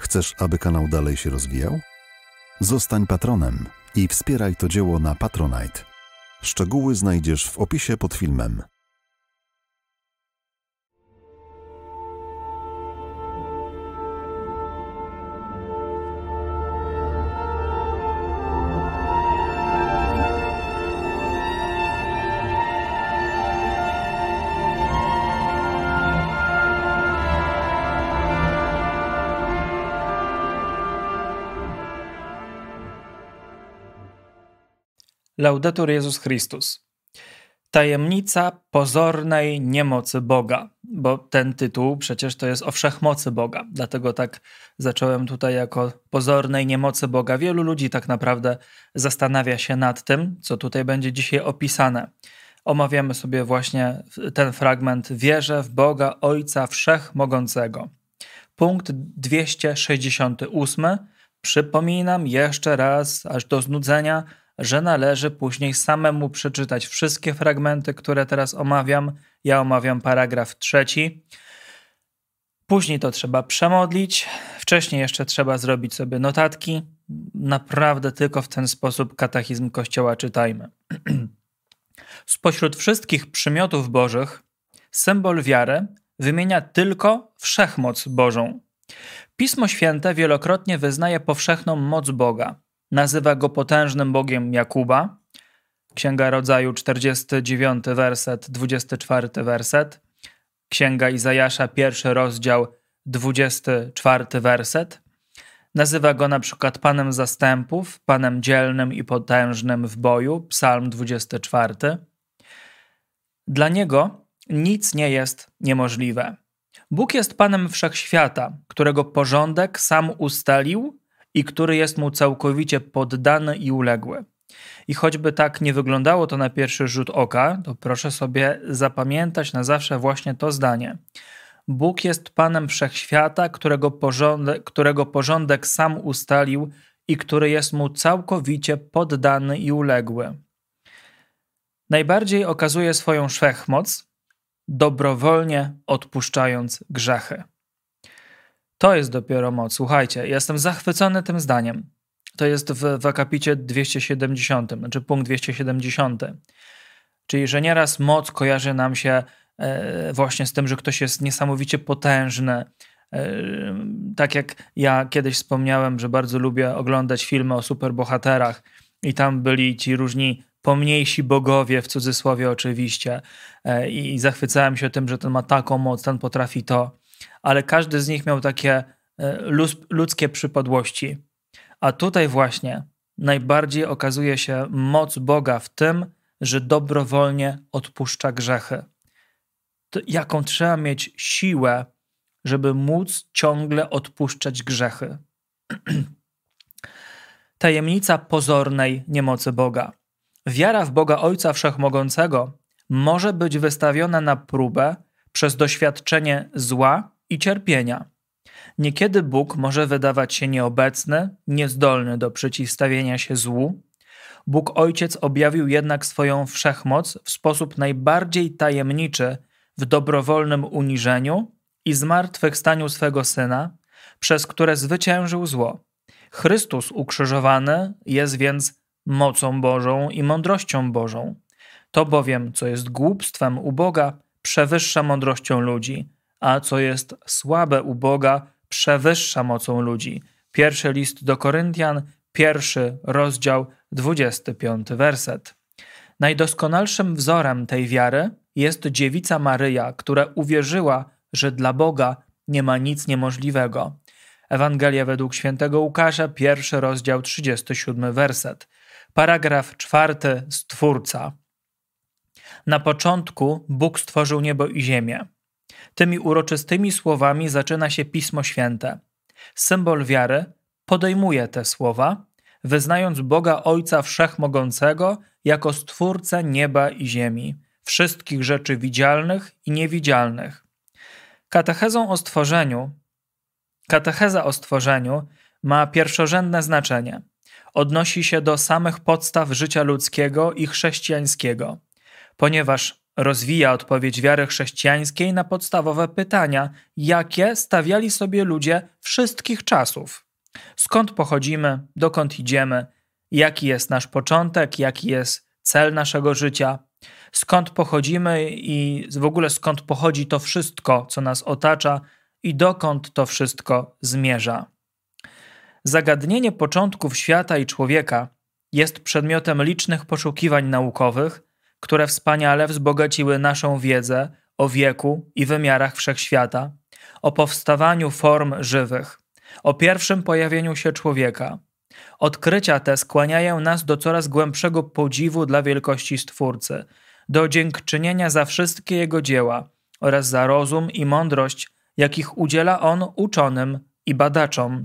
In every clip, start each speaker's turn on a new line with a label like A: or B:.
A: Chcesz, aby kanał dalej się rozwijał? Zostań patronem i wspieraj to dzieło na Patronite. Szczegóły znajdziesz w opisie pod filmem.
B: Laudetur Jezus Chrystus. Tajemnica pozornej niemocy Boga, bo ten tytuł przecież to jest o wszechmocy Boga, dlatego tak zacząłem tutaj jako pozornej niemocy Boga. Wielu ludzi tak naprawdę zastanawia się nad tym, co tutaj będzie dzisiaj opisane. Omawiamy sobie właśnie ten fragment: wierzę w Boga Ojca Wszechmogącego. Punkt 268. Przypominam jeszcze raz, aż do znudzenia, że należy później samemu przeczytać wszystkie fragmenty, które teraz omawiam. Ja omawiam paragraf 3. Później to trzeba przemodlić. Wcześniej jeszcze trzeba zrobić sobie notatki. Naprawdę tylko w ten sposób katechizm Kościoła czytajmy. Spośród wszystkich przymiotów bożych symbol wiary wymienia tylko wszechmoc Bożą. Pismo Święte wielokrotnie wyznaje powszechną moc Boga. Nazywa go potężnym Bogiem Jakuba, Księga Rodzaju 49 werset, 24 werset, Księga Izajasza 1 rozdział 24 werset. Nazywa go na przykład Panem zastępów, Panem dzielnym i potężnym w boju, Psalm 24. Dla Niego nic nie jest niemożliwe. Bóg jest Panem wszechświata, którego porządek sam ustalił i który jest mu całkowicie poddany i uległy. I choćby tak nie wyglądało to na pierwszy rzut oka, to proszę sobie zapamiętać na zawsze właśnie to zdanie. Bóg jest Panem wszechświata, którego porządek sam ustalił i który jest mu całkowicie poddany i uległy. Najbardziej okazuje swoją wszechmoc, dobrowolnie odpuszczając grzechy. To jest dopiero moc. Słuchajcie, jestem zachwycony tym zdaniem. To jest w akapicie 270, znaczy punkt 270. Czyli, że nieraz moc kojarzy nam się właśnie z tym, że ktoś jest niesamowicie potężny. Tak jak ja kiedyś wspomniałem, że bardzo lubię oglądać filmy o superbohaterach i tam byli ci różni pomniejsi bogowie, w cudzysłowie oczywiście, i zachwycałem się tym, że ten ma taką moc, ten potrafi to. Ale każdy z nich miał takie ludzkie przypadłości. A tutaj właśnie najbardziej okazuje się moc Boga w tym, że dobrowolnie odpuszcza grzechy. To jaką trzeba mieć siłę, żeby móc ciągle odpuszczać grzechy. Tajemnica pozornej niemocy Boga. Wiara w Boga Ojca Wszechmogącego może być wystawiona na próbę przez doświadczenie zła i cierpienia. Niekiedy Bóg może wydawać się nieobecny, niezdolny do przeciwstawienia się złu. Bóg Ojciec objawił jednak swoją wszechmoc w sposób najbardziej tajemniczy w dobrowolnym uniżeniu i zmartwychwstaniu swego Syna, przez które zwyciężył zło. Chrystus ukrzyżowany jest więc mocą Bożą i mądrością Bożą. To bowiem, co jest głupstwem u Boga, przewyższa mądrością ludzi, a co jest słabe u Boga, przewyższa mocą ludzi. Pierwszy list do Koryntian, 1 rozdział, 25 werset. Najdoskonalszym wzorem tej wiary jest dziewica Maryja, która uwierzyła, że dla Boga nie ma nic niemożliwego. Ewangelia według świętego Łukasza, 1 rozdział, 37 werset. Paragraf 4. Stwórca. Na początku Bóg stworzył niebo i ziemię. Tymi uroczystymi słowami zaczyna się Pismo Święte. Symbol wiary podejmuje te słowa, wyznając Boga Ojca Wszechmogącego jako Stwórcę nieba i ziemi, wszystkich rzeczy widzialnych i niewidzialnych. Katecheza o stworzeniu ma pierwszorzędne znaczenie. Odnosi się do samych podstaw życia ludzkiego i chrześcijańskiego, ponieważ rozwija odpowiedź wiary chrześcijańskiej na podstawowe pytania, jakie stawiali sobie ludzie wszystkich czasów. Skąd pochodzimy, dokąd idziemy, jaki jest nasz początek, jaki jest cel naszego życia, skąd pochodzimy i w ogóle skąd pochodzi to wszystko, co nas otacza i dokąd to wszystko zmierza. Zagadnienie początków świata i człowieka jest przedmiotem licznych poszukiwań naukowych, które wspaniale wzbogaciły naszą wiedzę o wieku i wymiarach wszechświata, o powstawaniu form żywych, o pierwszym pojawieniu się człowieka. Odkrycia te skłaniają nas do coraz głębszego podziwu dla wielkości Stwórcy, do dziękczynienia za wszystkie Jego dzieła oraz za rozum i mądrość, jakich udziela On uczonym i badaczom.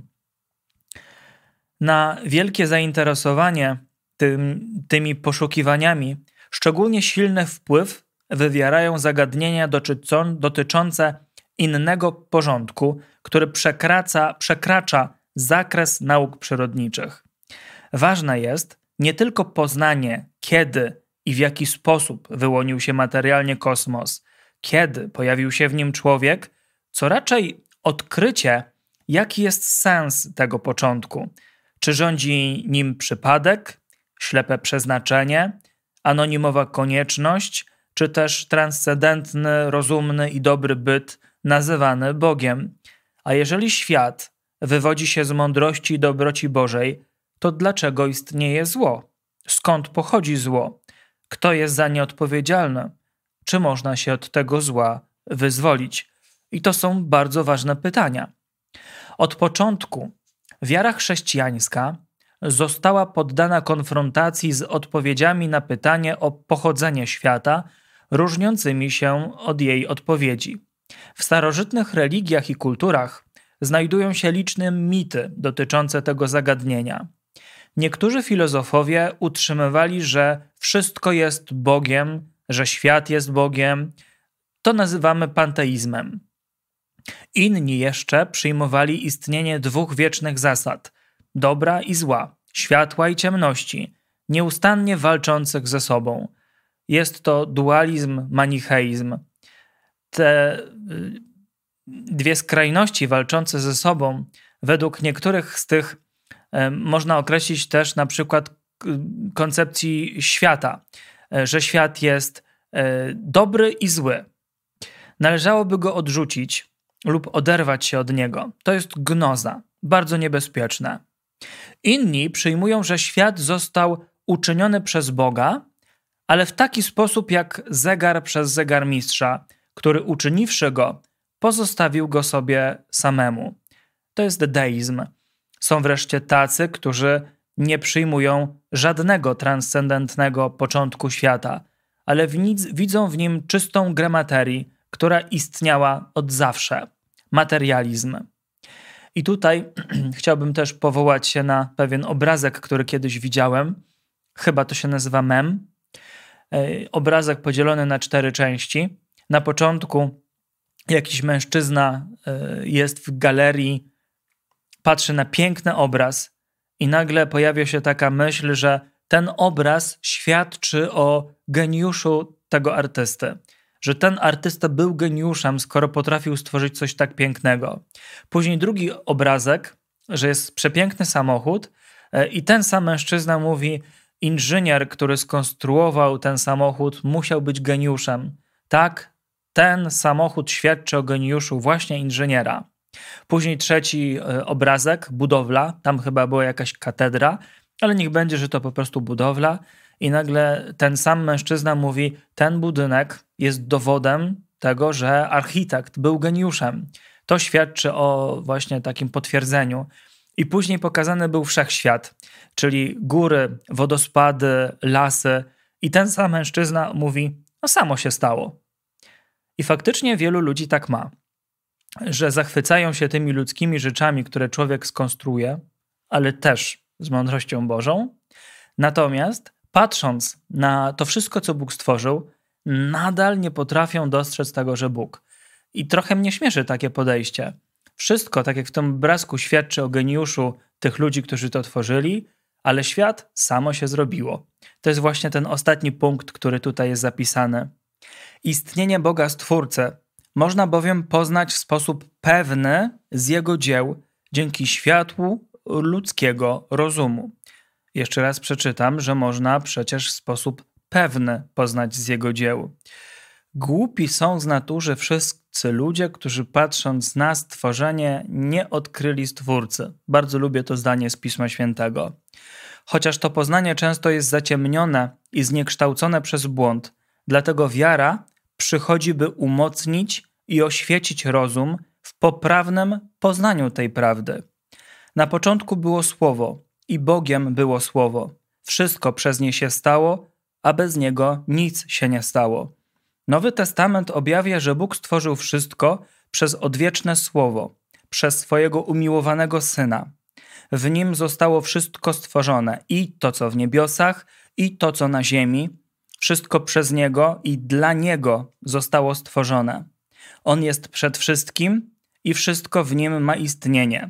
B: Na wielkie zainteresowanie tymi poszukiwaniami szczególnie silny wpływ wywierają zagadnienia dotyczące innego porządku, który przekracza zakres nauk przyrodniczych. Ważne jest nie tylko poznanie, kiedy i w jaki sposób wyłonił się materialnie kosmos, kiedy pojawił się w nim człowiek, co raczej odkrycie, jaki jest sens tego początku. Czy rządzi nim przypadek, ślepe przeznaczenie, anonimowa konieczność, czy też transcendentny, rozumny i dobry byt nazywany Bogiem. A jeżeli świat wywodzi się z mądrości i dobroci Bożej, to dlaczego istnieje zło? Skąd pochodzi zło? Kto jest za nie odpowiedzialny? Czy można się od tego zła wyzwolić? I to są bardzo ważne pytania. Od początku wiara chrześcijańska została poddana konfrontacji z odpowiedziami na pytanie o pochodzenie świata, różniącymi się od jej odpowiedzi. W starożytnych religiach i kulturach znajdują się liczne mity dotyczące tego zagadnienia. Niektórzy filozofowie utrzymywali, że wszystko jest Bogiem, że świat jest Bogiem. To nazywamy panteizmem. Inni jeszcze przyjmowali istnienie dwóch wiecznych zasad – dobra i zła, światła i ciemności, nieustannie walczących ze sobą. Jest to dualizm, manicheizm. Te dwie skrajności walczące ze sobą, według niektórych z tych można określić też na przykład koncepcji świata, że świat jest dobry i zły. Należałoby go odrzucić lub oderwać się od niego. To jest gnoza, bardzo niebezpieczne. Inni przyjmują, że świat został uczyniony przez Boga, ale w taki sposób jak zegar przez zegarmistrza, który uczyniwszy go, pozostawił go sobie samemu. To jest deizm. Są wreszcie tacy, którzy nie przyjmują żadnego transcendentnego początku świata, ale widzą w nim czystą grę materii, która istniała od zawsze. Materializm. I tutaj chciałbym też powołać się na pewien obrazek, który kiedyś widziałem. Chyba to się nazywa mem. Obrazek podzielony na 4 części. Na początku jakiś mężczyzna jest w galerii, patrzy na piękny obraz i nagle pojawia się taka myśl, że ten obraz świadczy o geniuszu tego artysty. Że ten artysta był geniuszem, skoro potrafił stworzyć coś tak pięknego. Później drugi obrazek, że jest przepiękny samochód i ten sam mężczyzna mówi, inżynier, który skonstruował ten samochód, musiał być geniuszem. Tak, ten samochód świadczy o geniuszu właśnie inżyniera. Później trzeci obrazek, budowla, tam chyba była jakaś katedra, ale niech będzie, że to po prostu budowla. I nagle ten sam mężczyzna mówi, ten budynek jest dowodem tego, że architekt był geniuszem. To świadczy o właśnie takim potwierdzeniu. I później pokazany był wszechświat, czyli góry, wodospady, lasy. I ten sam mężczyzna mówi, no samo się stało. I faktycznie wielu ludzi tak ma, że zachwycają się tymi ludzkimi rzeczami, które człowiek skonstruuje, ale też z mądrością Bożą. Natomiast patrząc na to wszystko, co Bóg stworzył, nadal nie potrafią dostrzec tego, że Bóg. I trochę mnie śmieszy takie podejście. Wszystko, tak jak w tym obrazku, świadczy o geniuszu tych ludzi, którzy to tworzyli, ale świat samo się zrobiło. To jest właśnie ten ostatni punkt, który tutaj jest zapisany. Istnienie Boga Stwórcy można bowiem poznać w sposób pewny z Jego dzieł dzięki światłu ludzkiego rozumu. Jeszcze raz przeczytam, że można przecież w sposób pewny poznać z Jego dzieł. Głupi są z natury wszyscy ludzie, którzy patrząc na stworzenie nie odkryli Stwórcy. Bardzo lubię to zdanie z Pisma Świętego. Chociaż to poznanie często jest zaciemnione i zniekształcone przez błąd, dlatego wiara przychodzi, by umocnić i oświecić rozum w poprawnym poznaniu tej prawdy. Na początku było Słowo i Bogiem było Słowo. Wszystko przez nie się stało, a bez niego nic się nie stało. Nowy Testament objawia, że Bóg stworzył wszystko przez odwieczne Słowo, przez swojego umiłowanego Syna. W Nim zostało wszystko stworzone, i to, co w niebiosach, i to, co na ziemi. Wszystko przez Niego i dla Niego zostało stworzone. On jest przed wszystkim i wszystko w Nim ma istnienie.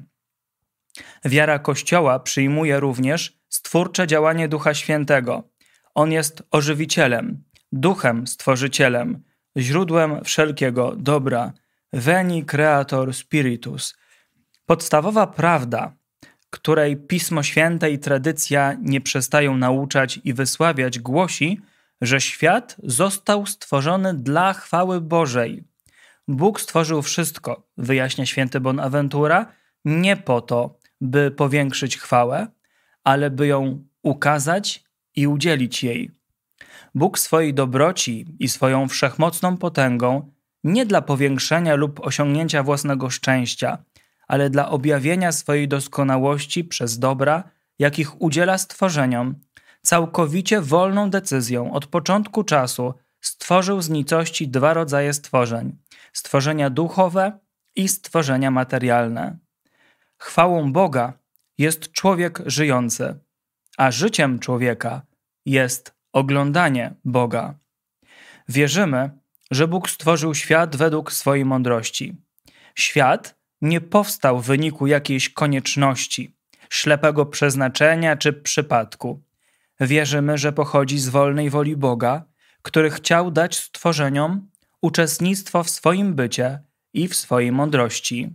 B: Wiara Kościoła przyjmuje również stwórcze działanie Ducha Świętego. On jest ożywicielem, Duchem Stworzycielem, źródłem wszelkiego dobra. Veni Creator Spiritus. Podstawowa prawda, której Pismo Święte i tradycja nie przestają nauczać i wysławiać, głosi, że świat został stworzony dla chwały Bożej. Bóg stworzył wszystko, wyjaśnia święty Bonaventura, nie po to, by powiększyć chwałę, ale by ją ukazać i udzielić jej. Bóg swojej dobroci i swoją wszechmocną potęgą nie dla powiększenia lub osiągnięcia własnego szczęścia, ale dla objawienia swojej doskonałości przez dobra, jakich udziela stworzeniom, całkowicie wolną decyzją od początku czasu stworzył z nicości dwa rodzaje stworzeń: stworzenia duchowe i stworzenia materialne. Chwałą Boga jest człowiek żyjący, a życiem człowieka jest oglądanie Boga. Wierzymy, że Bóg stworzył świat według swojej mądrości. Świat nie powstał w wyniku jakiejś konieczności, ślepego przeznaczenia czy przypadku. Wierzymy, że pochodzi z wolnej woli Boga, który chciał dać stworzeniom uczestnictwo w swoim bycie i w swojej mądrości.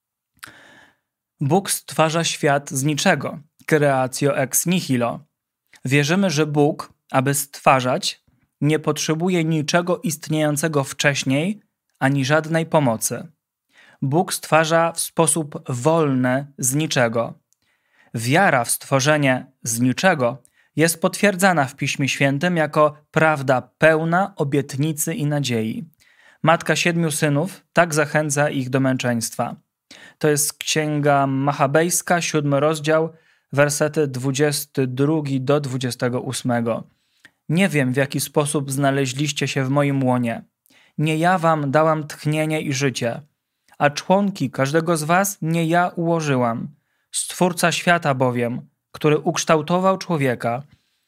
B: Bóg stwarza świat z niczego, creatio ex nihilo. Wierzymy, że Bóg, aby stwarzać, nie potrzebuje niczego istniejącego wcześniej, ani żadnej pomocy. Bóg stwarza w sposób wolny z niczego. Wiara w stworzenie z niczego jest potwierdzana w Piśmie Świętym jako prawda pełna obietnicy i nadziei. Matka 7 synów tak zachęca ich do męczeństwa. To jest Księga Machabejska, 7 rozdział, wersety 22 do 28. Nie wiem, w jaki sposób znaleźliście się w moim łonie. Nie ja wam dałam tchnienie i życie, a członki każdego z was nie ja ułożyłam. Stwórca świata bowiem, który ukształtował człowieka,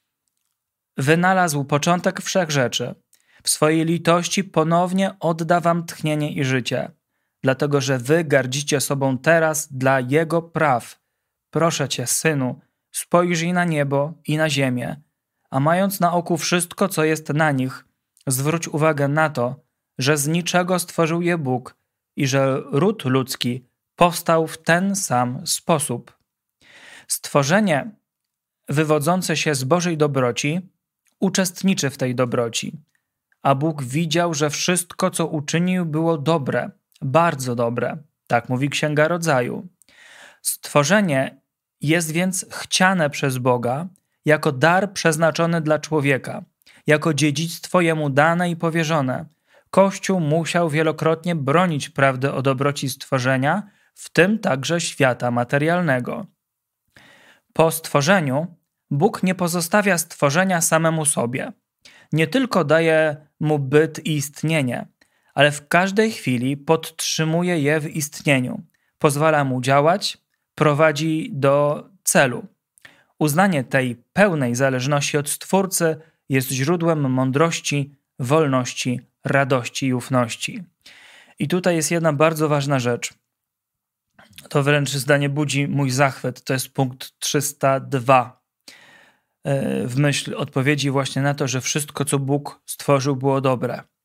B: wynalazł początek wszechrzeczy. W swojej litości ponownie odda wam tchnienie i życie, dlatego że wy gardzicie sobą teraz dla Jego praw. Proszę Cię, Synu, spojrzyj na niebo i na ziemię, a mając na oku wszystko, co jest na nich, zwróć uwagę na to, że z niczego stworzył je Bóg i że ród ludzki powstał w ten sam sposób. Stworzenie wywodzące się z Bożej dobroci uczestniczy w tej dobroci, a Bóg widział, że wszystko, co uczynił, było dobre, bardzo dobre. Tak mówi Księga Rodzaju. Stworzenie jest więc chciane przez Boga jako dar przeznaczony dla człowieka, jako dziedzictwo jemu dane i powierzone. Kościół musiał wielokrotnie bronić prawdy o dobroci stworzenia, w tym także świata materialnego. Po stworzeniu Bóg nie pozostawia stworzenia samemu sobie. Nie tylko daje mu byt i istnienie, ale w każdej chwili podtrzymuje je w istnieniu, pozwala mu działać, prowadzi do celu. Uznanie tej pełnej zależności od Stwórcy jest źródłem mądrości, wolności, radości i ufności. I tutaj jest jedna bardzo ważna rzecz. To wręcz zdanie budzi mój zachwyt. To jest punkt 302. W myśl odpowiedzi właśnie na to, że wszystko, co Bóg stworzył, było dobre.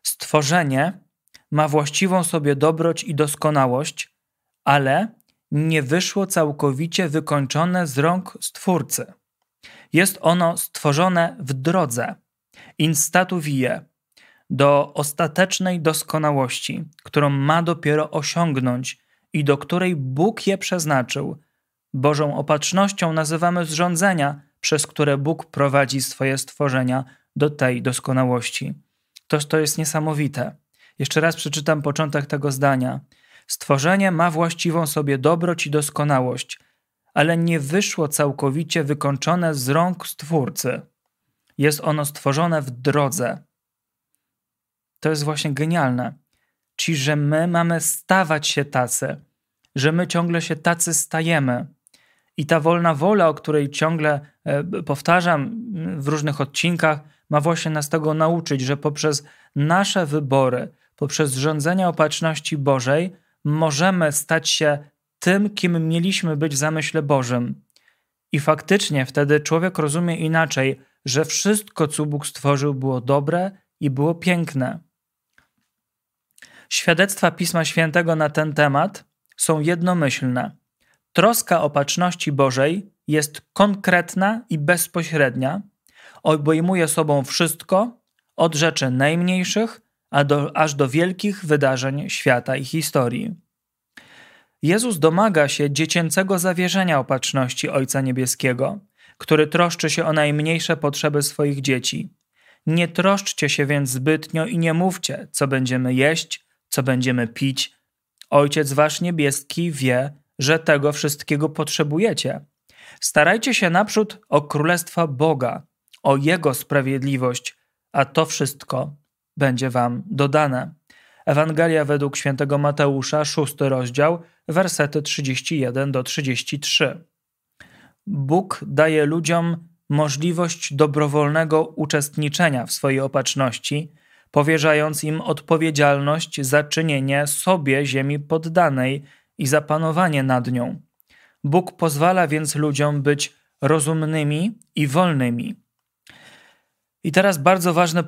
B: Stworzenie ma właściwą sobie dobroć i doskonałość, ale nie wyszło całkowicie wykończone z rąk Stwórcy. Jest ono stworzone w drodze, in statu vie, do ostatecznej doskonałości, którą ma dopiero osiągnąć i do której Bóg je przeznaczył. Bożą opatrznością nazywamy zrządzenia, przez które Bóg prowadzi swoje stworzenia do tej doskonałości. To jest niesamowite. Jeszcze raz przeczytam początek tego zdania. Stworzenie ma właściwą sobie dobroć i doskonałość, ale nie wyszło całkowicie wykończone z rąk Stwórcy. Jest ono stworzone w drodze. To jest właśnie genialne. Czyli, że my mamy stawać się tacy, że my ciągle się tacy stajemy. I ta wolna wola, o której ciągle powtarzam w różnych odcinkach, ma właśnie nas tego nauczyć, że poprzez nasze wybory, poprzez rządzenie opatrzności Bożej możemy stać się tym, kim mieliśmy być w zamyśle Bożym. I faktycznie wtedy człowiek rozumie inaczej, że wszystko, co Bóg stworzył, było dobre i było piękne. Świadectwa Pisma Świętego na ten temat są jednomyślne. Troska opatrzności Bożej jest konkretna i bezpośrednia, obejmuje sobą wszystko, od rzeczy najmniejszych aż do wielkich wydarzeń świata i historii. Jezus domaga się dziecięcego zawierzenia opatrzności Ojca Niebieskiego, który troszczy się o najmniejsze potrzeby swoich dzieci. Nie troszczcie się więc zbytnio i nie mówcie, co będziemy jeść, co będziemy pić. Ojciec wasz niebieski wie, że tego wszystkiego potrzebujecie. Starajcie się naprzód o Królestwo Boga, o Jego sprawiedliwość, a to wszystko będzie wam dodane. Ewangelia według świętego Mateusza, 6 rozdział, wersety 31-33. Bóg daje ludziom możliwość dobrowolnego uczestniczenia w swojej opatrzności, powierzając im odpowiedzialność za czynienie sobie ziemi poddanej i za panowanie nad nią. Bóg pozwala więc ludziom być rozumnymi i wolnymi. I teraz bardzo ważny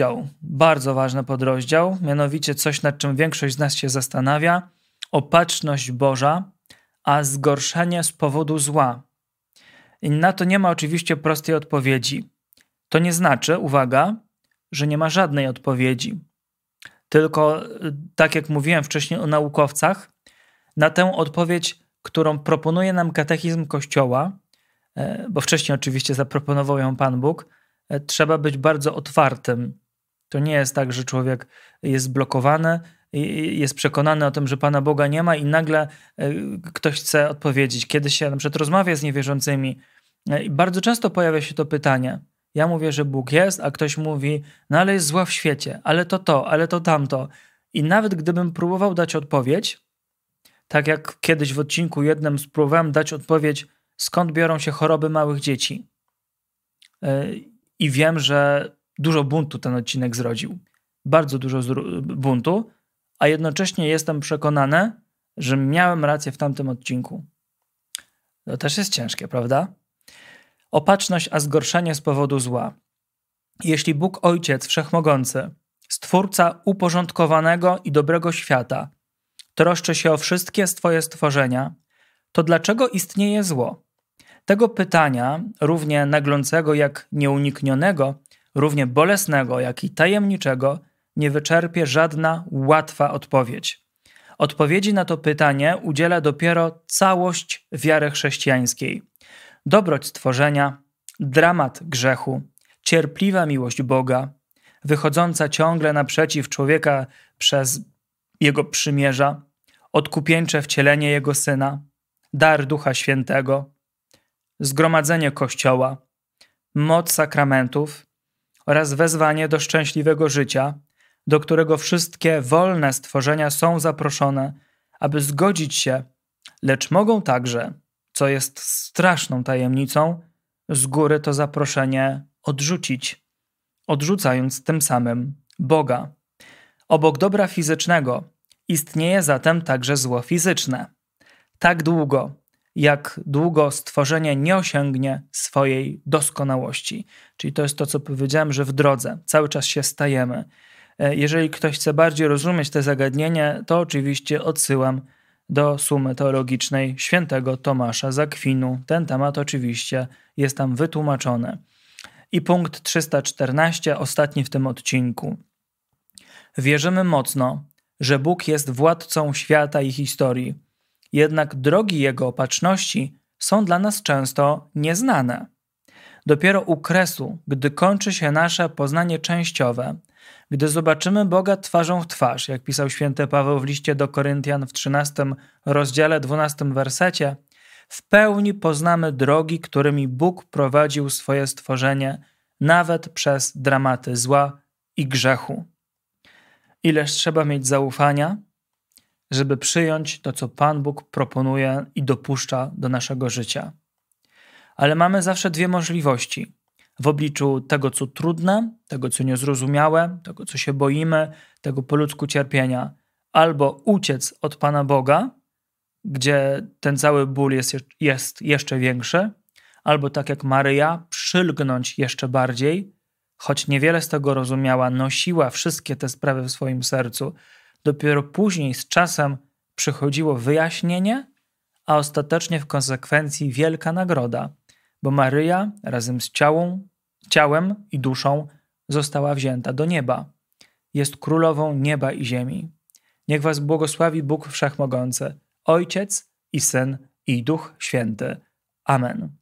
B: podrozdział, mianowicie coś, nad czym większość z nas się zastanawia, opatrzność Boża, a zgorszenie z powodu zła. I na to nie ma oczywiście prostej odpowiedzi. To nie znaczy, uwaga, że nie ma żadnej odpowiedzi. Tylko, tak jak mówiłem wcześniej o naukowcach, na tę odpowiedź, którą proponuje nam katechizm Kościoła, bo wcześniej oczywiście zaproponował ją Pan Bóg, trzeba być bardzo otwartym. To nie jest tak, że człowiek jest blokowany, jest przekonany o tym, że Pana Boga nie ma i nagle ktoś chce odpowiedzieć. Kiedy się na przykład rozmawia z niewierzącymi, i bardzo często pojawia się to pytanie. Ja mówię, że Bóg jest, a ktoś mówi, no ale jest zła w świecie, ale to tamto. I nawet gdybym próbował dać odpowiedź, tak jak kiedyś w odcinku jednym spróbowałem dać odpowiedź, skąd biorą się choroby małych dzieci. I wiem, że dużo buntu ten odcinek zrodził. Bardzo dużo buntu, a jednocześnie jestem przekonany, że miałem rację w tamtym odcinku. To też jest ciężkie, prawda? Opatrzność, a zgorszenie z powodu zła. Jeśli Bóg Ojciec Wszechmogący, Stwórca uporządkowanego i dobrego świata, troszczy się o wszystkie swoje stworzenia, to dlaczego istnieje zło? Tego pytania, równie naglącego jak nieuniknionego, równie bolesnego jak i tajemniczego, nie wyczerpie żadna łatwa odpowiedź. Odpowiedzi na to pytanie udziela dopiero całość wiary chrześcijańskiej. Dobroć stworzenia, dramat grzechu, cierpliwa miłość Boga, wychodząca ciągle naprzeciw człowieka przez Jego przymierza, odkupieńcze wcielenie Jego Syna, dar Ducha Świętego, zgromadzenie Kościoła, moc sakramentów oraz wezwanie do szczęśliwego życia, do którego wszystkie wolne stworzenia są zaproszone, aby zgodzić się, lecz mogą także, co jest straszną tajemnicą, z góry to zaproszenie odrzucić, odrzucając tym samym Boga. Obok dobra fizycznego istnieje zatem także zło fizyczne. Tak długo, jak długo stworzenie nie osiągnie swojej doskonałości. Czyli to jest to, co powiedziałem, że w drodze cały czas się stajemy. Jeżeli ktoś chce bardziej rozumieć to zagadnienie, to oczywiście odsyłam do Sumy Teologicznej świętego Tomasza z Akwinu. Ten temat oczywiście jest tam wytłumaczony. I punkt 314, ostatni w tym odcinku. Wierzymy mocno, że Bóg jest władcą świata i historii. Jednak drogi Jego opatrzności są dla nas często nieznane. Dopiero u kresu, gdy kończy się nasze poznanie częściowe, gdy zobaczymy Boga twarzą w twarz, jak pisał święty Paweł w liście do Koryntian w 13 rozdziale 12 wersecie, w pełni poznamy drogi, którymi Bóg prowadził swoje stworzenie, nawet przez dramaty zła i grzechu. Ileż trzeba mieć zaufania, żeby przyjąć to, co Pan Bóg proponuje i dopuszcza do naszego życia. Ale mamy zawsze dwie możliwości. W obliczu tego, co trudne, tego, co niezrozumiałe, tego, co się boimy, tego po ludzku cierpienia. Albo uciec od Pana Boga, gdzie ten cały ból jest jeszcze większy, albo tak jak Maryja, przylgnąć jeszcze bardziej, choć niewiele z tego rozumiała, nosiła wszystkie te sprawy w swoim sercu. Dopiero później z czasem przychodziło wyjaśnienie, a ostatecznie w konsekwencji wielka nagroda, bo Maryja razem z ciałem i duszą została wzięta do nieba. Jest królową nieba i ziemi. Niech was błogosławi Bóg Wszechmogący, Ojciec i Syn i Duch Święty. Amen.